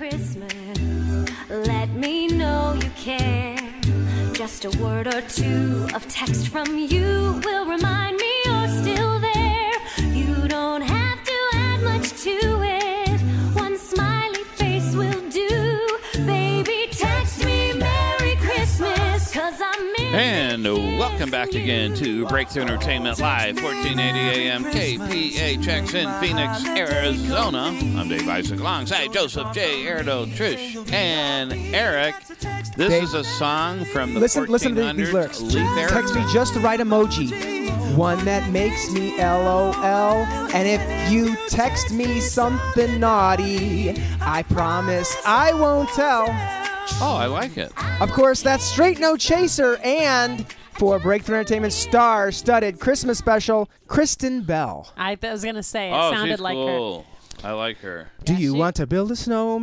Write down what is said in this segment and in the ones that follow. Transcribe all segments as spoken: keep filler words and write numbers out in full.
Christmas. Let me know you care. Just a word or two of text from you will remind me you're still there. You don't have to add much to it. One smiley face will do. Baby, text me Merry Christmas, 'cause I miss And welcome back again to Breakthrough Entertainment Live, fourteen eighty A M K P H X in Phoenix, Arizona. I'm Dave Isaac alongside Joseph J. Erdo, Trish, and Eric. This Dave, is a song from the listen, fourteen listen hundreds. to these lyrics. Leaf Era. Text me just the right emoji. One that makes me L O L. And if you text me something naughty, I promise I won't tell. Oh, I like it. Of course, that's Straight No Chaser, and for Breakthrough Entertainment star-studded Christmas special, Kristen Bell. I th- was going to say, it Oh, sounded she's like cool. I like her. Do Yeah, you she- want to build a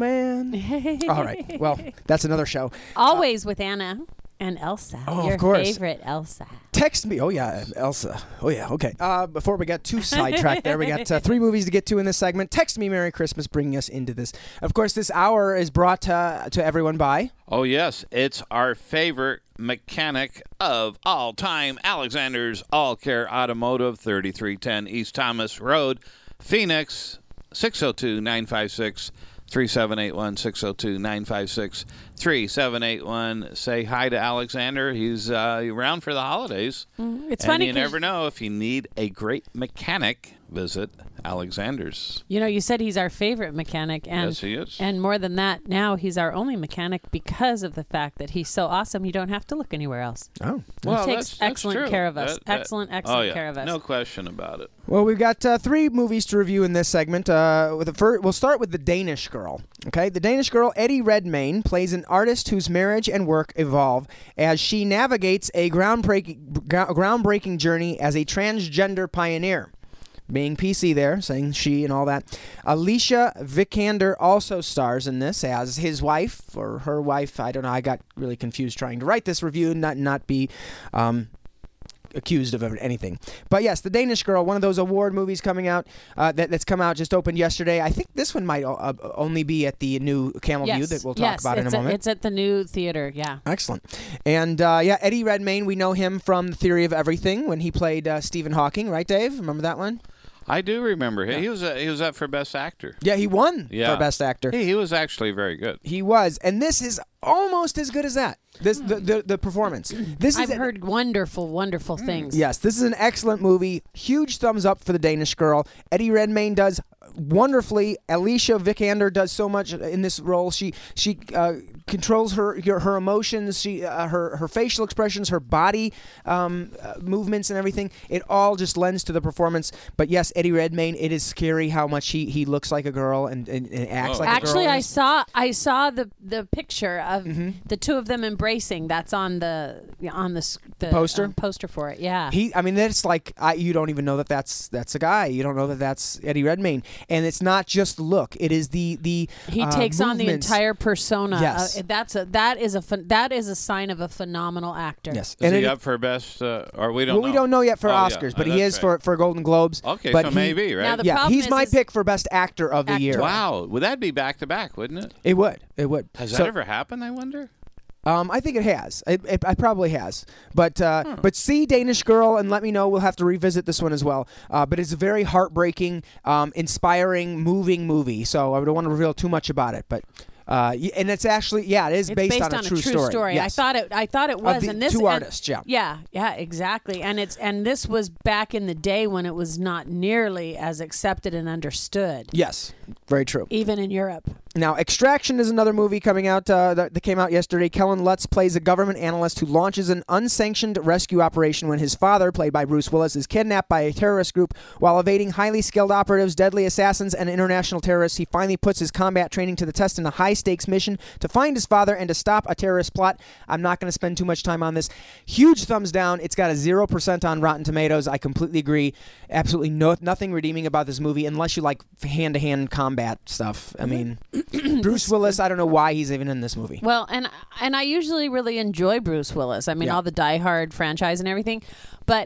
snowman? All right. Well, that's another show. her. Always with Anna and Elsa. Oh, of your course. favorite Elsa. Text me. Oh, yeah, Elsa. Oh, yeah, okay. Uh, before we got too sidetracked there, we got uh, three movies to get to in this segment. Text me Merry Christmas, bringing us into this. Of course, this hour is brought uh, to everyone by... Oh, yes. It's our favorite mechanic of all time, Alexander's All Care Automotive, thirty-three ten East Thomas Road, Phoenix, six oh two, nine five six, three seven eight one, six oh two, nine five six, three seven eight one. Say hi to Alexander. He's uh, around for the holidays. Mm, it's and funny you 'cause- never know. If you need a great mechanic, visit Alexander's. You know, you said he's our favorite mechanic. And, Yes, he is. And more than that, now he's our only mechanic because of the fact that he's so awesome, you don't have to look anywhere else. Oh. Well, he that's- takes that's excellent true. care of us. That- that- excellent, excellent oh, yeah. care of us. No question about it. Well, we've got uh, three movies to review in this segment. Uh, with the fir- we'll start with The Danish Girl. Okay, The Danish Girl, Eddie Redmayne, plays an artist whose marriage and work evolve as she navigates a groundbreaking, groundbreaking journey as a transgender pioneer. Being P C there, saying she and all that. Alicia Vikander also stars in this as his wife, or her wife. I don't know. I got really confused trying to write this review and not, not be... Um, accused of anything. But yes, The Danish Girl, one of those award movies coming out uh, that, that's come out, just opened yesterday. I think this one might uh, only be at the new Camel View Yes. that we'll talk yes, about in a it's moment. It's at the new theater, yeah. Excellent. And uh, yeah, Eddie Redmayne, we know him from The Theory of Everything when he played uh, Stephen Hawking, right, Dave? Remember that one? I do remember him. He was uh, he was up for Best Actor. Yeah, he won Yeah. for Best Actor. He, he was actually very good. He was. And this is almost as good as that. This the, the, the performance. This I've is heard wonderful, wonderful things. Yes, this is an excellent movie. Huge thumbs up for The Danish Girl. Eddie Redmayne does wonderfully. Alicia Vikander does so much in this role. She she uh, controls her her, her emotions, she uh, her her facial expressions, her body um, uh, movements, and everything. It all just lends to the performance. But yes, Eddie Redmayne. It is scary how much he, he looks like a girl and, and, and acts Oh. like Actually, a girl. I saw I saw the the picture of Mm-hmm. the two of them embracing. That's on the on the, s- the Poster? um, poster for it. Yeah. He, I mean, that's like I, you don't even know that that's that's a guy. You don't know that that's Eddie Redmayne, and it's not just the look. It is the the he uh, takes on the movements. entire persona. Yes. Uh, that's a that is a phen- that is a sign of a phenomenal actor. Yes, Is and he it- up for Best, uh, or we don't well, know? we don't know yet for Oh, yeah. Oscars, Oh, but he that's is right. for, for Golden Globes. Okay, but so he- maybe, right? Now the yeah, problem he's is my is- pick for Best Actor of the Actor. year. Wow, would that be back to back, wouldn't it? It would. It would. Has So- that ever happened, I wonder? Um, I think it has. It, it, it probably has. But uh, Hmm. but see Danish Girl and let me know. We'll have to revisit this one as well. Uh, but it's a very heartbreaking, um, inspiring, moving movie. So I don't want to reveal too much about it. But uh, y- and it's actually yeah, it is It's based, on, a true, story. I Yes. thought it. I thought it was. the and this two and- artists, yeah. Yeah, yeah, exactly. And it's and this was back in the day when it was not nearly as accepted and understood, Yes, very true. even in Europe. Now, Extraction is another movie coming out uh, that, that came out yesterday. Kellen Lutz plays a government analyst who launches an unsanctioned rescue operation when his father, played by Bruce Willis, is kidnapped by a terrorist group while evading highly skilled operatives, deadly assassins, and international terrorists. He finally puts his combat training to the test in a high-stakes mission to find his father and to stop a terrorist plot. I'm not going to spend too much time on this. Huge thumbs down. It's got a zero percent on Rotten Tomatoes. I completely agree. Absolutely no, nothing redeeming about this movie unless you like hand-to-hand combat stuff. I mean, Bruce Willis, I don't know why he's even in this movie. Well, and and I usually really enjoy Bruce Willis. I mean, Yeah. all the Die Hard franchise and everything, but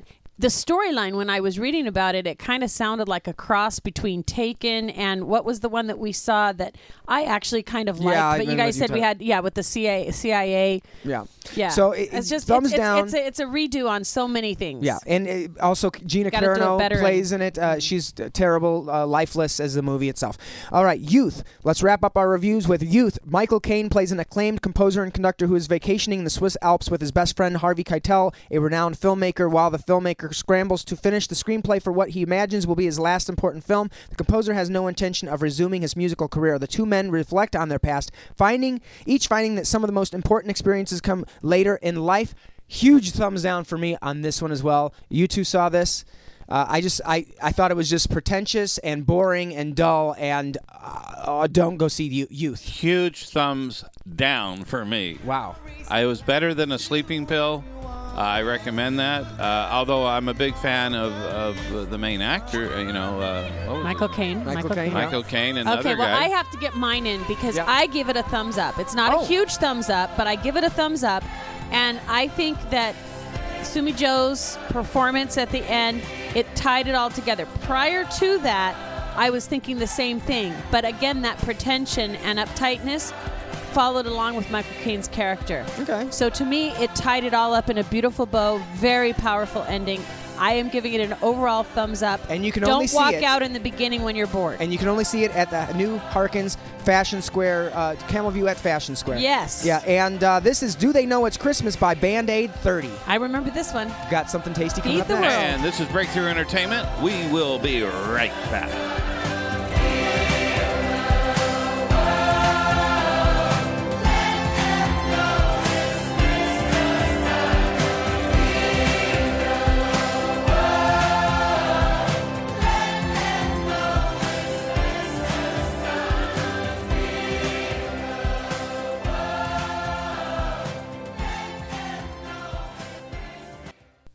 the storyline, when I was reading about it, it kind of sounded like a cross between Taken and what was the one that we saw that I actually kind of liked. Yeah, I but you remember guys you said we talk- had, yeah, with the C I A. C I A. Yeah. Yeah. So it, it's just thumbs it's, down. It's, it's, a, it's a redo on so many things. Yeah, and uh, also Gina Gotta do it Carano better plays in it. Uh, she's uh, terrible, uh, lifeless as the movie itself. All right, Youth. Let's wrap up our reviews with Youth. Michael Caine plays an acclaimed composer and conductor who is vacationing in the Swiss Alps with his best friend Harvey Keitel, a renowned filmmaker. While the filmmaker scrambles to finish the screenplay for what he imagines will be his last important film, the composer has no intention of resuming his musical career. The two men reflect on their past, finding each finding that some of the most important experiences come later in life. Huge thumbs down for me on this one as well. You two saw this. Uh, I just I, I thought it was just pretentious and boring and dull, and uh, don't go see you- Youth. Huge thumbs down for me. Wow. I was better than a sleeping pill. Uh, I recommend that. Uh, although I'm a big fan of, of the main actor, uh, you know, uh, what was Michael it? Caine. Michael Caine, yeah. Michael Caine and the Okay, other well, guy. I have to get mine in because Yeah. I give it a thumbs up. It's not Oh. a huge thumbs up, but I give it a thumbs up. And I think that Sumi Jo's performance at the end, it tied it all together. Prior to that, I was thinking the same thing. But again, that pretension and uptightness followed along with Michael Caine's character. Okay. So to me, it tied it all up in a beautiful bow, very powerful ending. I am giving it an overall thumbs up. And you can Don't only see walk it- out in the beginning when you're bored. And you can only see it at the new Harkins Fashion Square, uh, Camel View at Fashion Square. Yes. Yeah, and uh, this is Do They Know It's Christmas by Band Aid thirty. I remember this one. Got something tasty coming Feed up the next. world. And this is Breakthrough Entertainment. We will be right back.